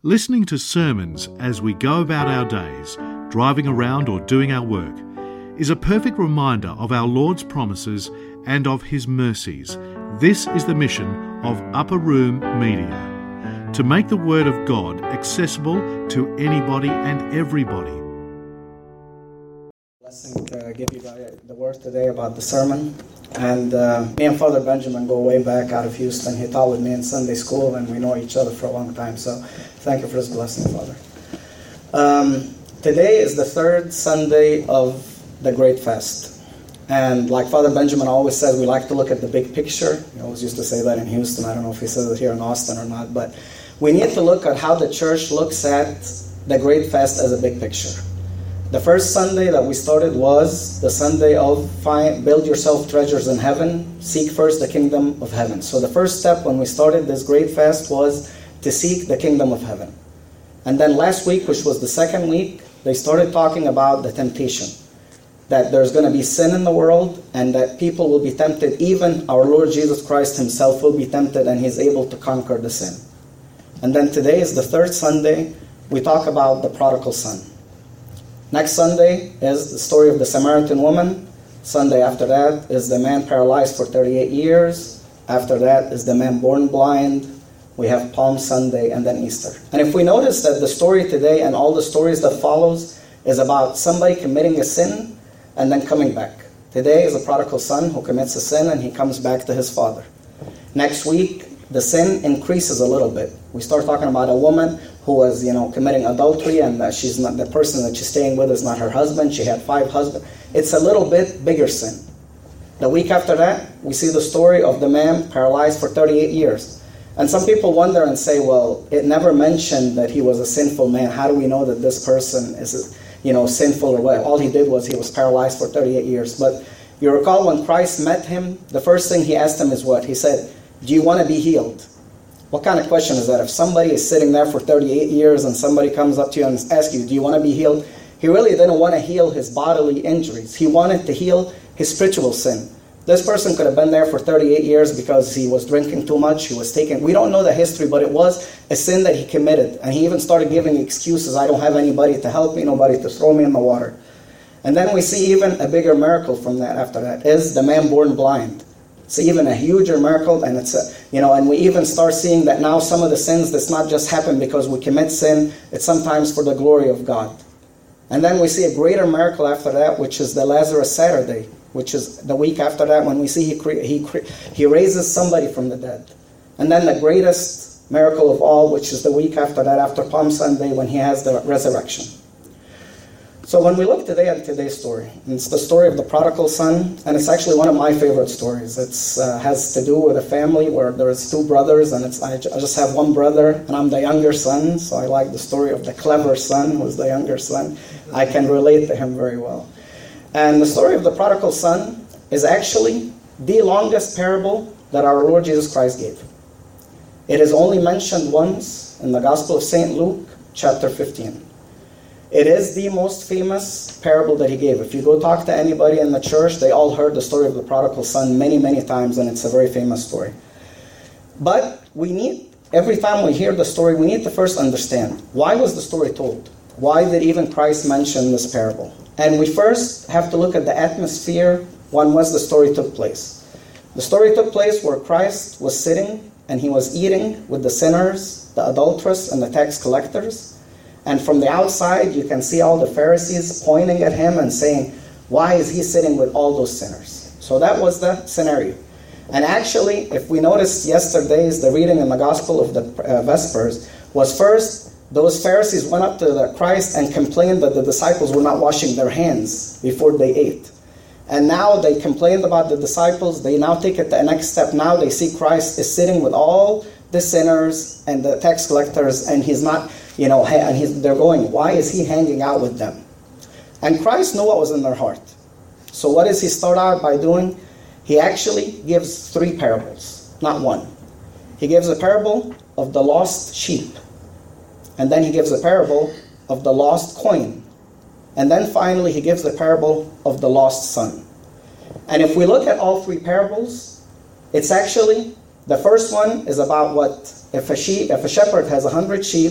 Listening to sermons as we go about our days, driving around or doing our work, is a perfect reminder of our Lord's promises and of His mercies. This is the mission of Upper Room Media, to make the Word of God accessible to anybody and everybody. Blessing to give you guys the word today about the sermon. And me and Father Benjamin go way back out of Houston. He taught with me in Sunday school, and we know each other for a long time. So thank you for this blessing, Father. Today is the third Sunday of the Great Fast. And like Father Benjamin always says, we like to look at the big picture. He always used to say that in Houston. I don't know if he says it here in Austin or not. But we need to look at how the church looks at the Great Fast as a big picture. The first Sunday that we started was the Sunday of build yourself treasures in heaven, seek first the kingdom of heaven. So the first step when we started this great fast was to seek the kingdom of heaven. And then last week, which was the second week, they started talking about the temptation. That there's going to be sin in the world and that people will be tempted. Even our Lord Jesus Christ Himself will be tempted, and He's able to conquer the sin. And then today is the third Sunday. We talk about the prodigal son. Next Sunday is the story of the Samaritan woman. Sunday after that is the man paralyzed for 38 years. After that is the man born blind. We have Palm Sunday and then Easter. And if we notice that the story today and all the stories that follows is about somebody committing a sin and then coming back. Today is a prodigal son who commits a sin and he comes back to his father. Next week, the sin increases a little bit. We start talking about a woman who was, committing adultery, and she's not the person that she's staying with is not her husband. She had 5 husbands. It's a little bit bigger sin. The week after that, we see the story of the man paralyzed for 38 years. And some people wonder and say, well, it never mentioned that he was a sinful man. How do we know that this person is, sinful or what? All he did was he was paralyzed for 38 years. But you recall when Christ met him, the first thing he asked him is what? He said, do you want to be healed? What kind of question is that? If somebody is sitting there for 38 years and somebody comes up to you and asks you, do you want to be healed? He really didn't want to heal his bodily injuries. He wanted to heal his spiritual sin. This person could have been there for 38 years because he was drinking too much. We don't know the history, but it was a sin that he committed. And he even started giving excuses. I don't have anybody to help me, nobody to throw me in the water. And then we see even a bigger miracle from that after that is the man born blind. It's even a huger miracle, and and we even start seeing that now some of the sins that's not just happen because we commit sin, it's sometimes for the glory of God. And then we see a greater miracle after that, which is the Lazarus Saturday, which is the week after that when we see he raises somebody from the dead. And then the greatest miracle of all, which is the week after that, after Palm Sunday, when he has the resurrection. So when we look today at today's story, it's the story of the prodigal son, and it's actually one of my favorite stories. It has to do with a family where there's 2 brothers, and I just have one brother, and I'm the younger son, so I like the story of the clever son who's the younger son. I can relate to him very well. And the story of the prodigal son is actually the longest parable that our Lord Jesus Christ gave. It is only mentioned once in the Gospel of St. Luke, chapter 15. It is the most famous parable that he gave. If you go talk to anybody in the church, they all heard the story of the prodigal son many, many times, and it's a very famous story. But every time we hear the story, we need to first understand, why was the story told? Why did even Christ mention this parable? And we first have to look at the atmosphere when the story took place. The story took place where Christ was sitting, and he was eating with the sinners, the adulterers, and the tax collectors. And from the outside, you can see all the Pharisees pointing at him and saying, why is he sitting with all those sinners? So that was the scenario. And actually, if we noticed yesterday's, the reading in the Gospel of the Vespers, was first, those Pharisees went up to Christ and complained that the disciples were not washing their hands before they ate. And now they complained about the disciples. They now take it to the next step. Now they see Christ is sitting with all the sinners and the tax collectors, and he's not, they're going, why is he hanging out with them? And Christ knew what was in their heart. So what does he start out by doing? He actually gives 3 parables, not one. He gives a parable of the lost sheep. And then he gives a parable of the lost coin. And then finally he gives the parable of the lost son. And if we look at all 3 parables, it's actually, the first one is about what if a shepherd has 100 sheep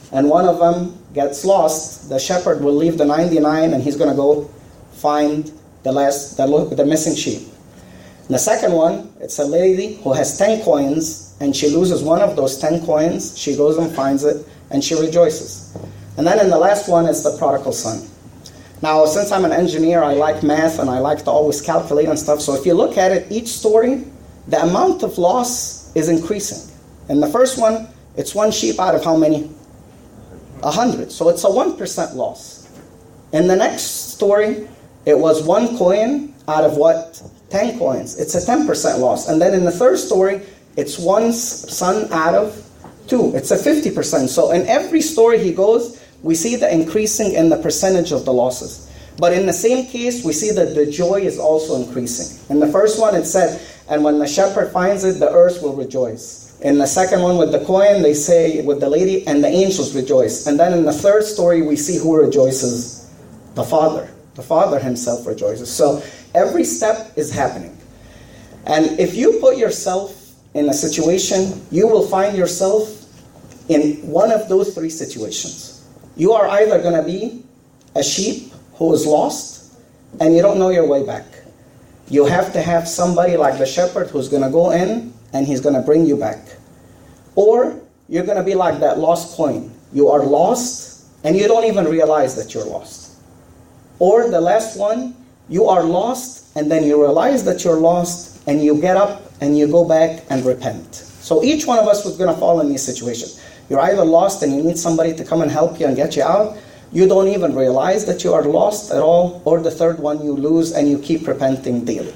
and one of them gets lost, the shepherd will leave the 99 and he's going to go find the missing sheep. The second one, it's a lady who has 10 coins and she loses one of those 10 coins. She goes and finds it and she rejoices. And then in the last one, it's the prodigal son. Now, since I'm an engineer, I like math and I like to always calculate and stuff. So if you look at it, each story, the amount of loss is increasing. In the first one, it's one sheep out of how many? 100. So it's a 1% loss. In the next story, it was one coin out of what? 10 coins. It's a 10% loss. And then in the third story, it's one son out of 2. It's a 50%. So in every story he goes, we see the increasing in the percentage of the losses. But in the same case, we see that the joy is also increasing. In the first one, it said, and when the shepherd finds it, the earth will rejoice. In the second one with the coin, they say with the lady, and the angels rejoice. And then in the third story, we see who rejoices? The Father. The Father himself rejoices. So every step is happening. And if you put yourself in a situation, you will find yourself in one of those 3 situations. You are either going to be a sheep who is lost and you don't know your way back. You have to have somebody like the shepherd who's going to go in and he's going to bring you back. Or you're going to be like that lost coin. You are lost and you don't even realize that you're lost. Or the last one, you are lost and then you realize that you're lost and you get up and you go back and repent. So each one of us was going to fall in these situations. You're either lost and you need somebody to come and help you and get you out. You don't even realize that you are lost at all. Or the third one, you lose and you keep repenting daily.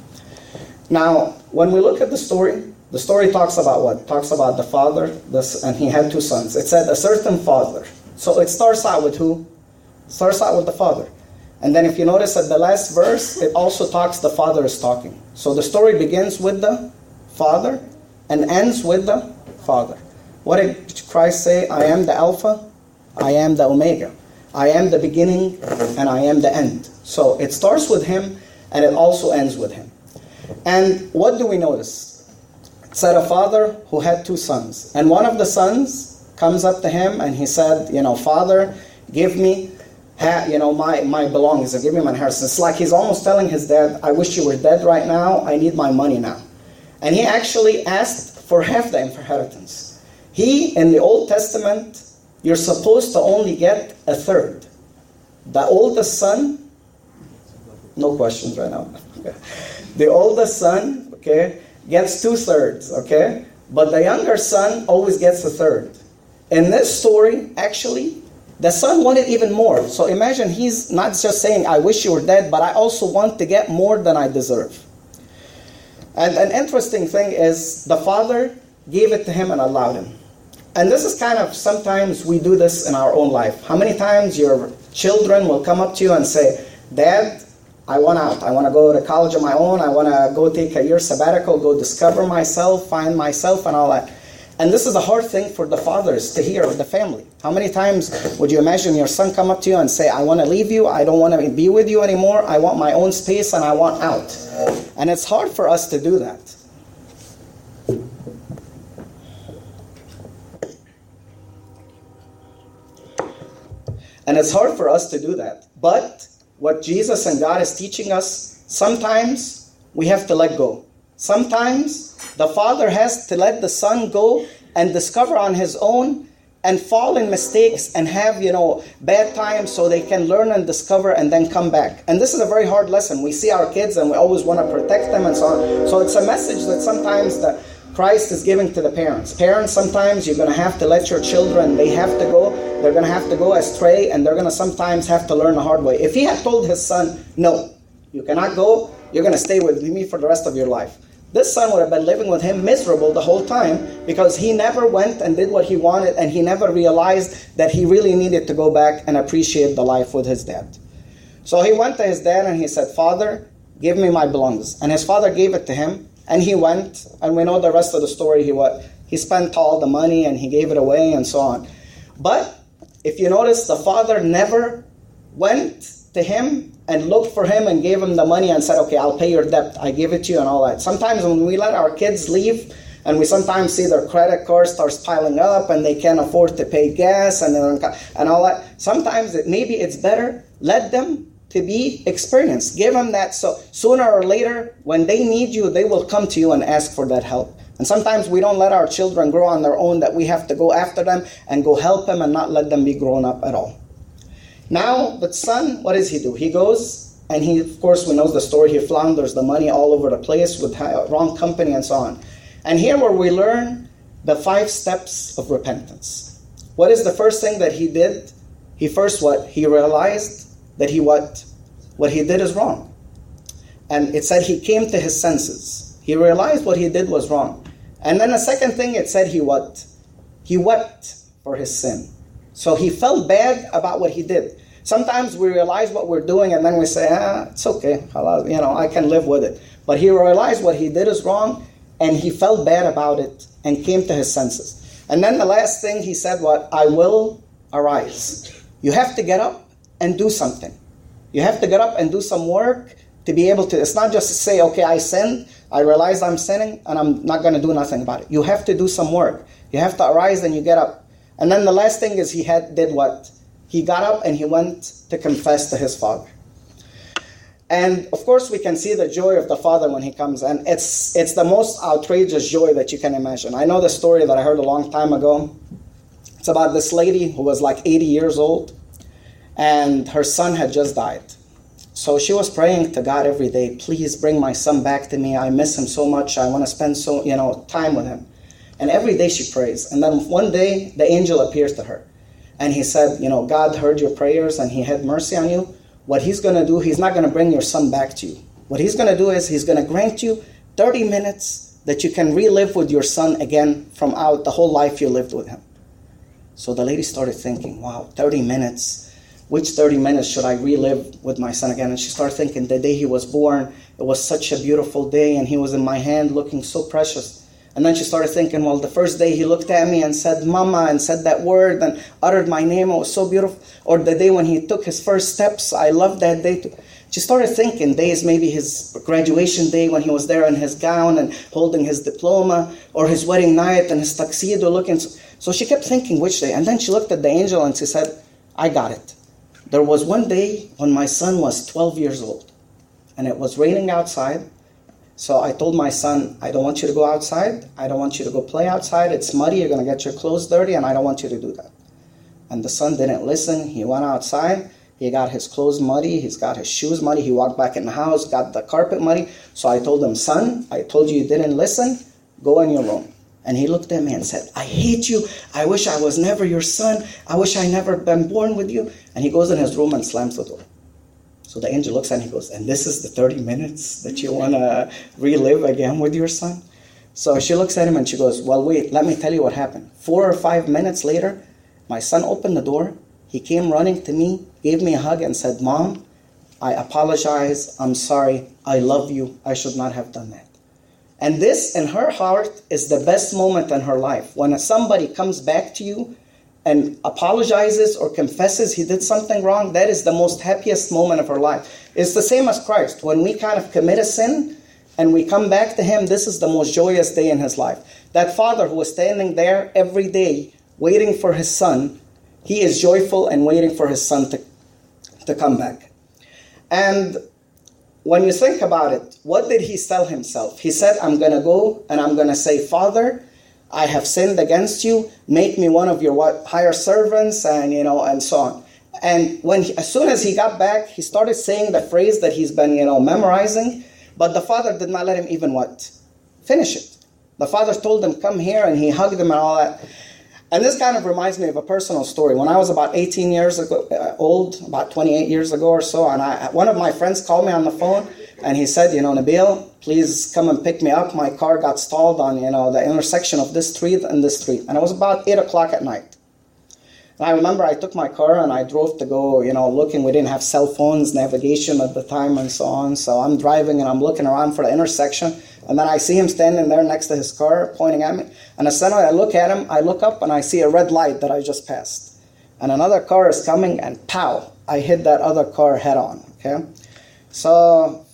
Now, when we look at the story talks about what? It talks about the father, and he had 2 sons. It said a certain father. So it starts out with who? It starts out with the father. And then if you notice at the last verse, it also talks the father is talking. So the story begins with the father and ends with the father. What did Christ say? I am the Alpha, I am the Omega. I am the beginning and I am the end. So it starts with him and it also ends with him. And what do we notice? It said a father who had 2 sons. And one of the sons comes up to him and he said, Father, give me my belongings, or give me my inheritance. It's like he's almost telling his dad, I wish you were dead right now. I need my money now. And he actually asked for half the inheritance. In the Old Testament, you're supposed to only get a third. The oldest son, no questions right now. The oldest son, gets 2/3, But the younger son always gets a third. In this story, actually, the son wanted even more. So imagine he's not just saying, I wish you were dead, but I also want to get more than I deserve. And an interesting thing is the father gave it to him and allowed him. And this is kind of, sometimes we do this in our own life. How many times your children will come up to you and say, Dad, I want out. I want to go to college on my own. I want to go take a year sabbatical, go discover myself, find myself and all that. And this is a hard thing for the fathers to hear, the family. How many times would you imagine your son come up to you and say, I want to leave you. I don't want to be with you anymore. I want my own space and I want out. And it's hard for us to do that. And it's hard for us to do that. But what Jesus and God is teaching us, sometimes we have to let go. Sometimes the father has to let the son go and discover on his own and fall in mistakes and have, bad times so they can learn and discover and then come back. And this is a very hard lesson. We see our kids and we always want to protect them and so on. So it's a message that sometimes that Christ is giving to the parents. Parents, sometimes you're going to have to let your children, they have to go. They're going to have to go astray and they're going to sometimes have to learn the hard way. If he had told his son, no, you cannot go, you're going to stay with me for the rest of your life. This son would have been living with him miserable the whole time because he never went and did what he wanted and he never realized that he really needed to go back and appreciate the life with his dad. So he went to his dad and he said, Father, give me my belongings. And his father gave it to him and he went, and we know the rest of the story. He spent all the money and he gave it away and so on. But if you notice, the father never went to him and looked for him and gave him the money and said, okay, I'll pay your debt. I give it to you and all that. Sometimes when we let our kids leave, And we sometimes see their credit card starts piling up and they can't afford to pay gas and all that. Sometimes maybe it's better, let them to be experienced. Give them that, so sooner or later, when they need you, they will come to you and ask for that help. And sometimes we don't let our children grow on their own, that we have to go after them and go help them and not let them be grown up at all. Now, the son, what does he do? He goes and he, of course, we know the story, he flounders the money all over the place with wrong company and so on. And here where we learn the 5 steps of repentance. What is the first thing that he did? He first what? He realized that what he did is wrong. And it said he came to his senses. He realized what he did was wrong. And then the second thing, it said he what? He wept for his sin. So he felt bad about what he did. Sometimes we realize what we're doing and then we say, it's okay, I can live with it. But he realized what he did is wrong and he felt bad about it and came to his senses. And then the last thing he said, what? I will arise. You have to get up and do something. You have to get up and do some work to be able to, it's not just to say, okay, I sinned, I realize I'm sinning, and I'm not going to do nothing about it. You have to do some work. You have to arise and you get up. And then the last thing is he did what? He got up and he went to confess to his father. And of course we can see the joy of the father when he comes, and it's the most outrageous joy that you can imagine. I know the story that I heard a long time ago. It's about this lady who was like 80 years old, and her son had just died. So she was praying to God every day, please bring my son back to me. I miss him so much. I want to spend time with him. And every day she prays. And then one day the angel appears to her. And he said, God heard your prayers and he had mercy on you. What he's going to do, he's not going to bring your son back to you. What he's going to do is he's going to grant you 30 minutes that you can relive with your son again from out the whole life you lived with him. So the lady started thinking, wow, 30 minutes. Which 30 minutes should I relive with my son again? And she started thinking, the day he was born, it was such a beautiful day, and he was in my hand looking so precious. And then she started thinking, well, the first day he looked at me and said, Mama, and said that word and uttered my name, it was so beautiful. Or the day when he took his first steps, I loved that day too. She started thinking days, maybe his graduation day when he was there in his gown and holding his diploma, or his wedding night and his tuxedo looking. So she kept thinking which day. And then she looked at the angel and she said, I got it. There was one day when my son was 12 years old, and it was raining outside. So I told my son, I don't want you to go outside. I don't want you to go play outside. It's muddy. You're going to get your clothes dirty, and I don't want you to do that. And the son didn't listen. He went outside. He got his clothes muddy. He's got his shoes muddy. He walked back in the house, got the carpet muddy. So I told him, son, I told you didn't listen. Go in your room. And he looked at me and said, I hate you. I wish I was never your son. I wish I never been born with you. And he goes in his room and slams the door. So the angel looks at him and he goes, and this is the 30 minutes that you want to relive again with your son? So she looks at him and she goes, well, wait, let me tell you what happened. 4 or 5 minutes later, my son opened the door. He came running to me, gave me a hug and said, Mom, I apologize. I'm sorry. I love you. I should not have done that. And this, in her heart, is the best moment in her life. When somebody comes back to you and apologizes or confesses he did something wrong, that is the most happiest moment of her life. It's the same as Christ. When we kind of commit a sin and we come back to him, this is the most joyous day in his life. That father who was standing there every day waiting for his son, he is joyful and waiting for his son to come back. And when you think about it, what did he tell himself? He said, I'm going to go and I'm going to say, Father, I have sinned against you. Make me one of your higher servants, and and so on. And as soon as he got back, he started saying the phrase that he's been memorizing. But the father did not let him even finish it. The father told him, come here, and he hugged him and all that. And this kind of reminds me of a personal story. When I was about 18 years old, about 28 years ago or so, and one of my friends called me on the phone, and he said, Nabil, please come and pick me up. My car got stalled on, the intersection of this street and this street. And it was about 8 o'clock at night. And I remember I took my car and I drove to go, looking. We didn't have cell phones, navigation at the time and so on. So I'm driving and I'm looking around for the intersection. And then I see him standing there next to his car, pointing at me. And as soon as I look at him, I look up and I see a red light that I just passed. And another car is coming and pow, I hit that other car head on, okay? So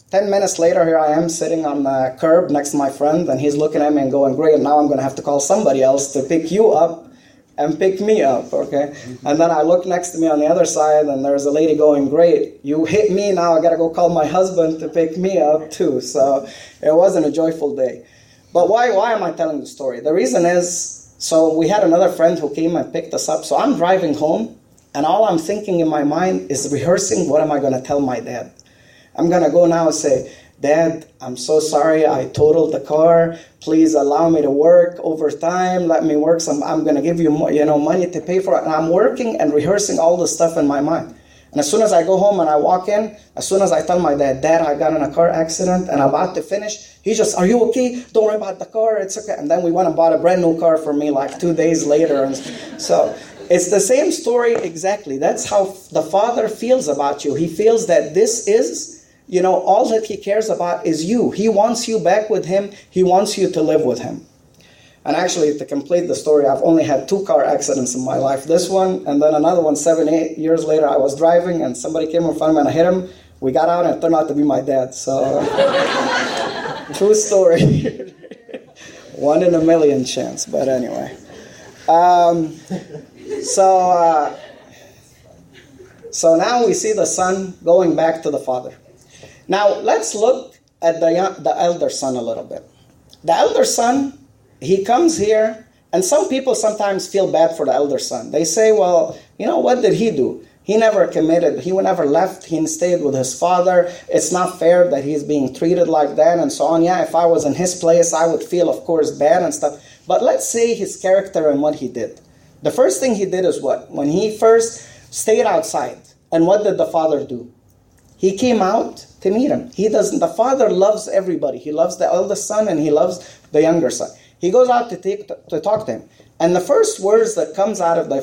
10 minutes later, here I am sitting on the curb next to my friend, and he's looking at me and going, great, now I'm going to have to call somebody else to pick you up and pick me up, okay? And then I look next to me on the other side, and there's a lady going, great, you hit me, now I got to go call my husband to pick me up too. So it wasn't a joyful day. But why am I telling the story? The reason is, so we had another friend who came and picked us up. So I'm driving home, and all I'm thinking in my mind is rehearsing, what am I going to tell my dad? I'm going to go now and say, Dad, I'm so sorry I totaled the car. Please allow me to work overtime. Let me work some. I'm going to give you money to pay for it. And I'm working and rehearsing all this stuff in my mind. And as soon as I go home and I walk in, as soon as I tell my dad, Dad, I got in a car accident and I'm about to finish, he just, are you okay? Don't worry about the car. It's okay. And then we went and bought a brand new car for me like 2 days later. And so it's the same story exactly. That's how the Father feels about you. He feels that this is, all that He cares about is you. He wants you back with Him. He wants you to live with Him. And actually, to complete the story, I've only had 2 car accidents in my life. This one, and then another one 7-8 years later. I was driving, and somebody came in front of me, and I hit him. We got out, and it turned out to be my dad. So, true story. 1 in a million chance, but anyway. So now we see the son going back to the father. Now, let's look at the elder son a little bit. The elder son, he comes here, and some people sometimes feel bad for the elder son. They say, well, what did he do? He never committed. He never left. He stayed with his father. It's not fair that he's being treated like that and so on. Yeah, if I was in his place, I would feel, of course, bad and stuff. But let's say his character and what he did. The first thing he did is what? When he first stayed outside, and what did the father do? He came out to meet him. The father loves everybody. He loves the eldest son and he loves the younger son. He goes out to talk to him. And the first words that comes out of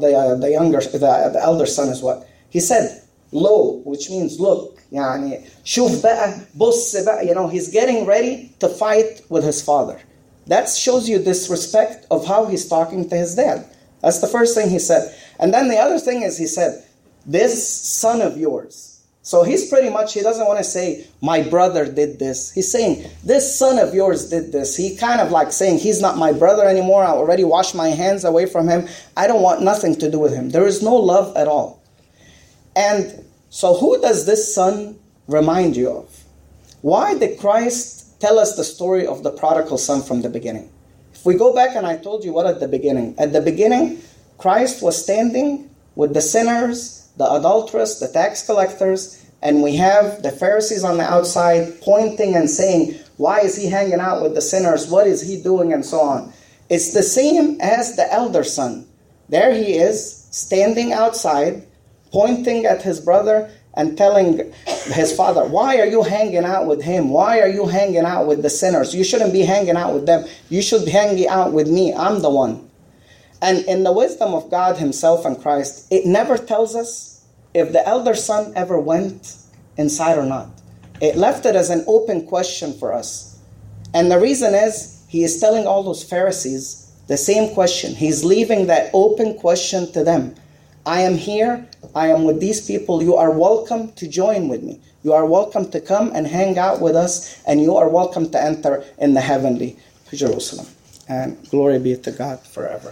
the elder son is what? He said, lo, which means look. يعني شوف بقى, بص بقى. He's getting ready to fight with his father. That shows you this respect of how he's talking to his dad. That's the first thing he said. And then the other thing is he said, this son of yours. So he doesn't want to say, my brother did this. He's saying, this son of yours did this. He kind of like saying, he's not my brother anymore. I already washed my hands away from him. I don't want nothing to do with him. There is no love at all. And so who does this son remind you of? Why did Christ tell us the story of the prodigal son from the beginning? If we go back, and I told you what at the beginning. At the beginning, Christ was standing with the sinners, the adulterers, the tax collectors, and we have the Pharisees on the outside pointing and saying, why is he hanging out with the sinners? What is he doing? And so on. It's the same as the elder son. There he is, standing outside, pointing at his brother and telling his father, why are you hanging out with him? Why are you hanging out with the sinners? You shouldn't be hanging out with them. You should be hanging out with me. I'm the one. And in the wisdom of God himself and Christ, it never tells us if the elder son ever went inside or not. It left it as an open question for us. And the reason is, he is telling all those Pharisees the same question. He's leaving that open question to them. I am here. I am with these people. You are welcome to join with me. You are welcome to come and hang out with us. And you are welcome to enter in the heavenly Jerusalem. And glory be to God forever.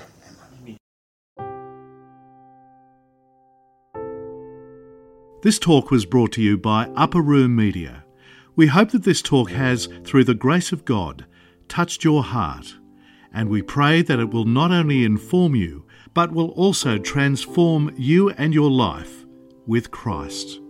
This talk was brought to you by Upper Room Media. We hope that this talk has, through the grace of God, touched your heart, and we pray that it will not only inform you, but will also transform you and your life with Christ.